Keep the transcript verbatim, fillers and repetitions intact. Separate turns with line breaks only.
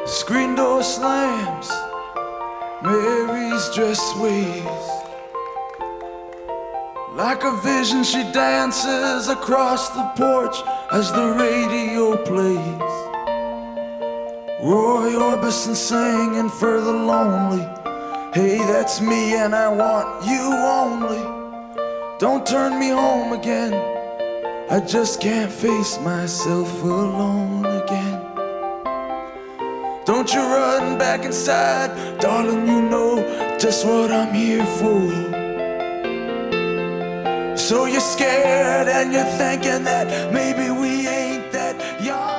Screen door slams, Mary's dress sways. Like a vision she dances across the porch as the radio plays. Roy Orbison singing for the lonely. Hey, that's me and I want you only. Don't turn me home again, I just can't face myself alone again. Don't you run back inside, darling, you know just what I'm here for. So you're scared and you're thinking that maybe we ain't that young.